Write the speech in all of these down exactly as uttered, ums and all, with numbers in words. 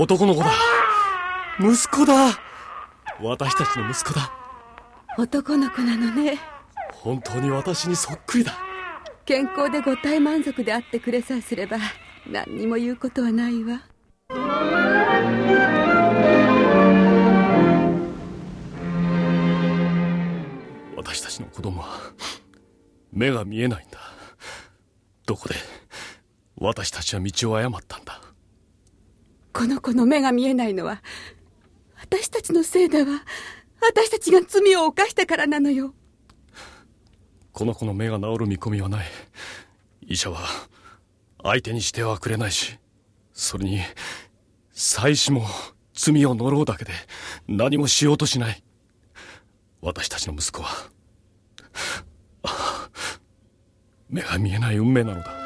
男の子だ。息子だ。私たちの息子だ。 男の子なのね。 本当に私にそっくりだ。 健康でご体満足であってくれさえすれば何にも言うことはないわ。 私たちの子供は目が見えないんだ。どこで私たちは道を誤ったんだ。 この子の目が見えないのは私たちのせいだわ。私たちが罪を犯したからなのよ。 この子の目が治る見込みはない。医者は相手にしてはくれないし、それに妻子も罪を呪うだけで何もしようとしない。私たちの息子は目が見えない運命なのだ。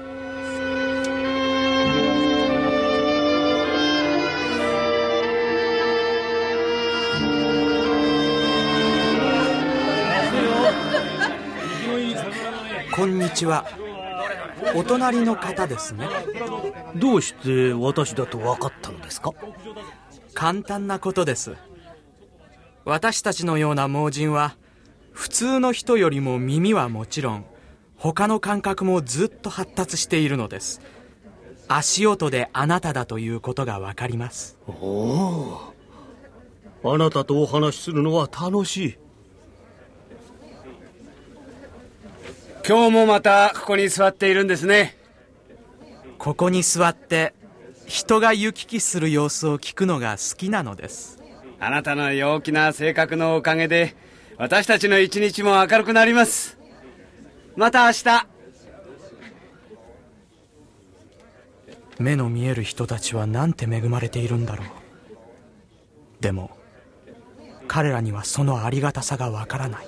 こんにちは。お隣の方ですね。 どうして私だと分かったのですか？ 簡単なことです。私たちのような盲人は普通の人よりも耳はもちろん他の感覚もずっと発達しているのです。足音であなただということが分かります。 おお、あなたとお話しするのは楽しい。 今日もまたここに座っているんですね。 ここに座って人が行き来する様子を聞くのが好きなのです。 あなたの陽気な性格のおかげで私たちの一日も明るくなります。また明日。 目の見える人たちはなんて恵まれているんだろう。でも彼らにはそのありがたさがわからない。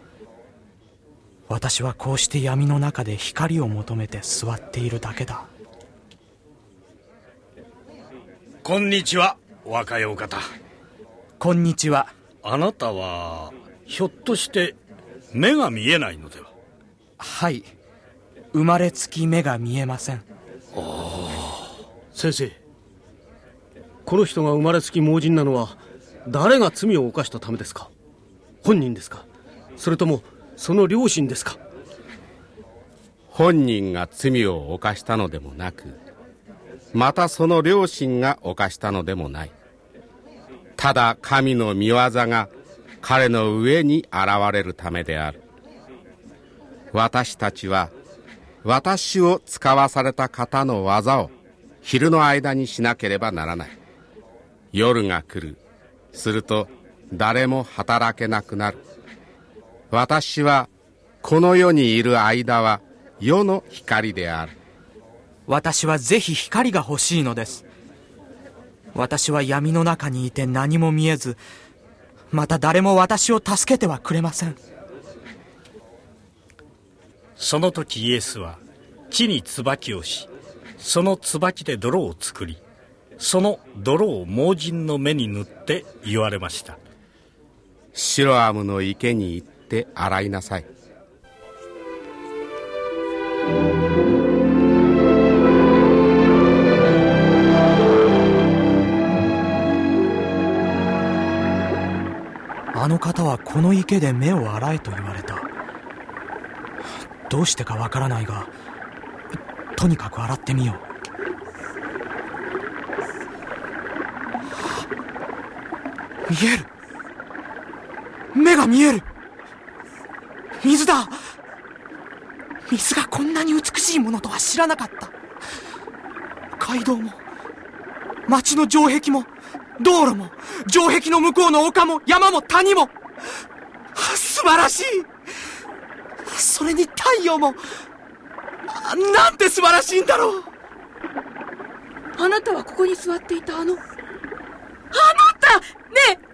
私はこうして闇の中で光を求めて座っているだけだ。 こんにちは、若いお方。 こんにちは。 あなたはひょっとして目が見えないのでは？ はい、生まれつき目が見えません。 ああ、先生、この人が生まれつき盲人なのは誰が罪を犯したためですか？本人ですか？それともその両親ですか？ 本人が罪を犯したのでもなく、またその両親が犯したのでもない。ただ神の御業が彼の上に現れるためである。私たちは私を使わされた方の技を昼の間にしなければならない。夜が来る。すると誰も働けなくなる。私はこの世にいる間は世の光である。 私はぜひ光が欲しいのです。私は闇の中にいて何も見えず、また誰も私を助けてはくれません。 その時イエスは地に椿をし、その椿で泥を作り、その泥を盲人の目に塗って言われました。 シロアムの池に行って洗いなさい。 あの方はこの池で目を洗えと言われた。どうしてかわからないが、とにかく洗ってみよう。見える。目が見える。水だ。水がこんなに美しいものとは知らなかった。街道も街の城壁も道路も城壁の向こうの丘も山も谷も素晴らしい。それに太陽もなんて素晴らしいんだろう。 あなたはここに座っていたあのあなたねえ、目が見える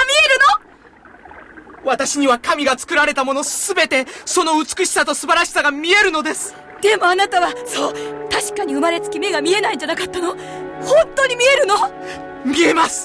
の？ 私には神が作られたものすべてその美しさと素晴らしさが見えるのです。 でもあなたはそう確かに生まれつき目が見えないんじゃなかったの？本当に見えるの？ 見えます。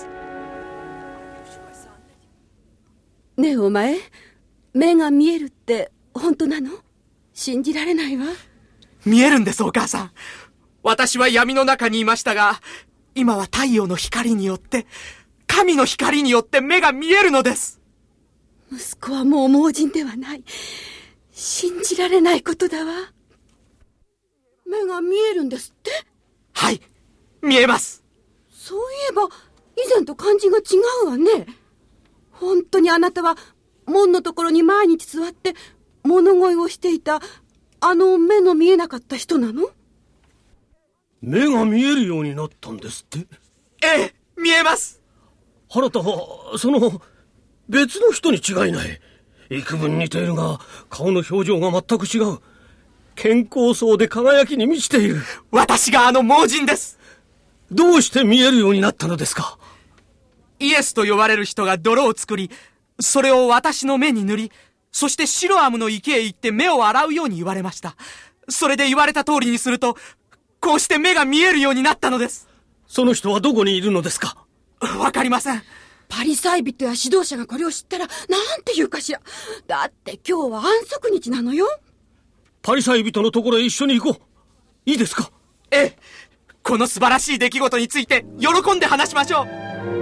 ねえお前、目が見えるって本当なの？信じられないわ。 見えるんですお母さん。私は闇の中にいましたが、 今は太陽の光によって、神の光によって目が見えるのです。 息子はもう盲人ではない。信じられないことだわ。目が見えるんですって？ はい、見えます。 そういえば以前と感じが違うわね。本当にあなたは門のところに毎日座って物乞いをしていたあの目の見えなかった人なの？ 目が見えるようになったんですって？ ええ、見えます。 あなたはその別の人に違いない。幾分似ているが顔の表情が全く違う。健康そうで輝きに満ちている。 私があの盲人です。 どうして見えるようになったのですか？ イエスと呼ばれる人が泥を作り、それを私の目に塗り、そしてシロアムの池へ行って目を洗うように言われました。それで言われた通りにすると、こうして目が見えるようになったのです。 その人はどこにいるのですか？ わかりません。 パリサイ人や指導者がこれを知ったらなんて言うかしら。だって今日は安息日なのよ。 パリサイ人のところへ一緒に行こう。いいですか？ ええ、この素晴らしい出来事について喜んで話しましょう。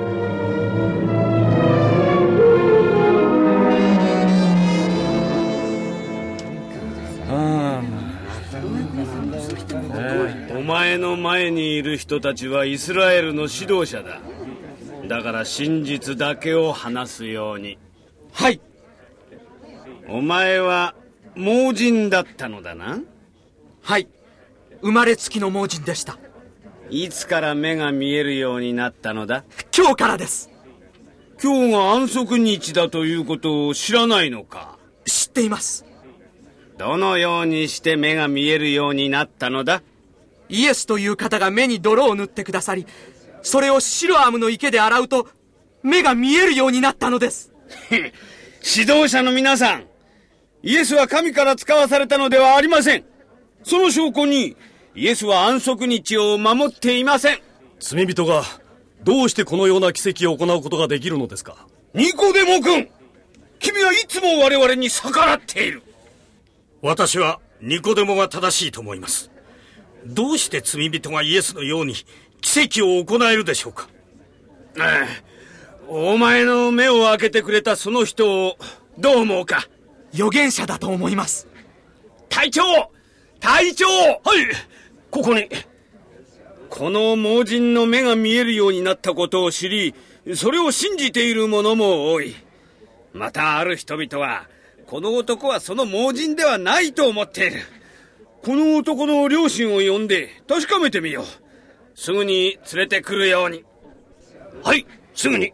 お前の前にいる人たちはイスラエルの指導者だ。だから真実だけを話すように。 はい。 お前は盲人だったのだな？ はい、生まれつきの盲人でした。 いつから目が見えるようになったのだ？ 今日からです。 今日が安息日だということを知らないのか？ 知っています。 どのようにして目が見えるようになったのだ？ イエスという方が目に泥を塗ってくださり、それをシロアムの池で洗うと目が見えるようになったのです。 指導者の皆さん、イエスは神から使わされたのではありません。その証拠にイエスは安息日を守っていません。 罪人がどうしてこのような奇跡を行うことができるのですか？ ニコデモ君、君はいつも我々に逆らっている。 私はニコデモが正しいと思います。どうして罪人がイエスのように奇跡を行えるでしょうか？ ああ、お前の目を開けてくれたその人をどう思うか？ 預言者だと思います。 隊長、隊長、 はい、ここに。 この盲人の目が見えるようになったことを知り、それを信じている者も多い。またある人々は、この男はその盲人ではないと思っている。この男の両親を呼んで確かめてみよう。すぐに連れてくるように。 はい、すぐに。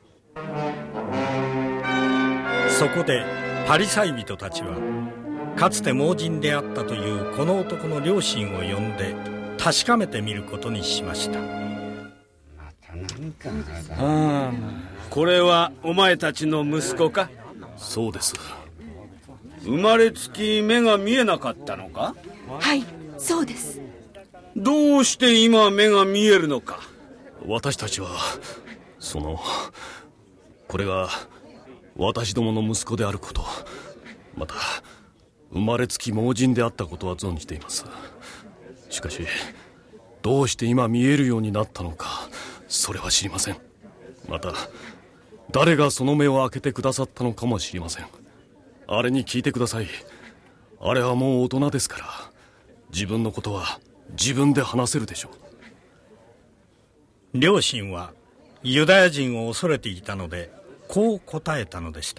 そこでパリサイ人たちはかつて盲人であったというこの男の両親を呼んで確かめてみることにしました。 これはお前たちの息子か？ そうです。 生まれつき目が見えなかったのか？ はい、そうです。 どうして今目が見えるのか？ 私たちはそのこれが私どもの息子であること、また生まれつき盲人であったことは存じています。しかしどうして今見えるようになったのか、それは知りません。また誰がその目を開けてくださったのかも知りません。あれに聞いてください。あれはもう大人ですから、自分のことは自分で話せるでしょう。両親はユダヤ人を恐れていたのでこう答えたのでした。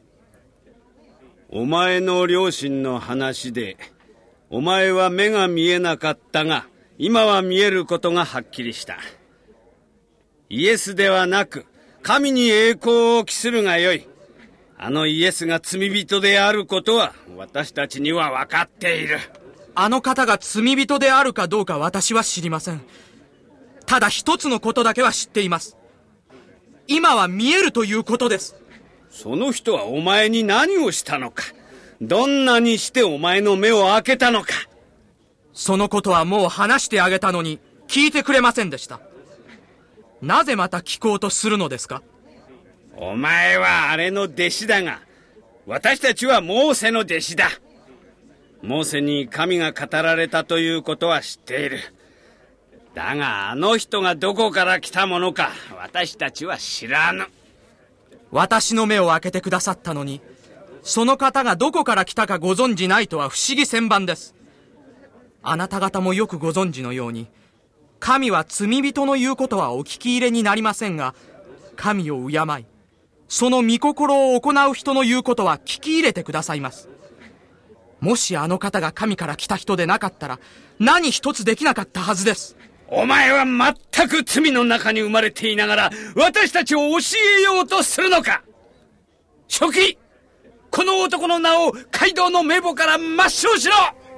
お前の両親の話で、お前は目が見えなかったが今は見えることがはっきりした。イエスではなく神に栄光を期するがよい。あのイエスが罪人であることは私たちには分かっている。 あの方が罪人であるかどうか私は知りません。ただ一つのことだけは知っています。今は見えるということです。 その人はお前に何をしたのか、どんなにしてお前の目を開けたのか。 そのことはもう話してあげたのに聞いてくれませんでした。なぜまた聞こうとするのですか？ お前はあれの弟子だが、私たちはモーセの弟子だ。モーセに神が語られたということは知っている。 だがあの人がどこから来たものか私たちは知らぬ。 私の目を開けてくださったのに、その方がどこから来たかご存じないとは不思議千万です。あなた方もよくご存知のように、神は罪人の言うことはお聞き入れになりませんが、神を敬い、その御心を行う人の言うことは聞き入れてくださいます。もしあの方が神から来た人でなかったら、何一つできなかったはずです。 お前は全く罪の中に生まれていながら、私たちを教えようとするのか。書記、この男の名を街道の名簿から抹消しろ。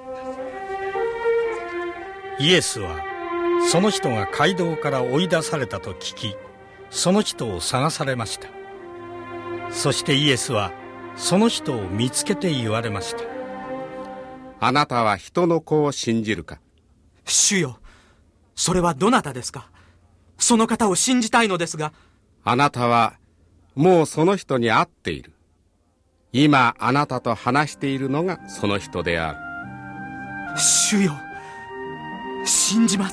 イエスはその人が街道から追い出されたと聞き、その人を探されました。そしてイエスはその人を見つけて言われました。 あなたは人の子を信じるか。 主よ、それはどなたですか。その方を信じたいのですが。 あなたはもうその人に会っている。今あなたと話しているのがその人である。 主よ、信じます。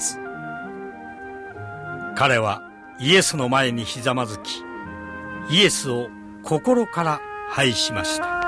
彼はイエスの前にひざまずき、イエスを心から拝しました。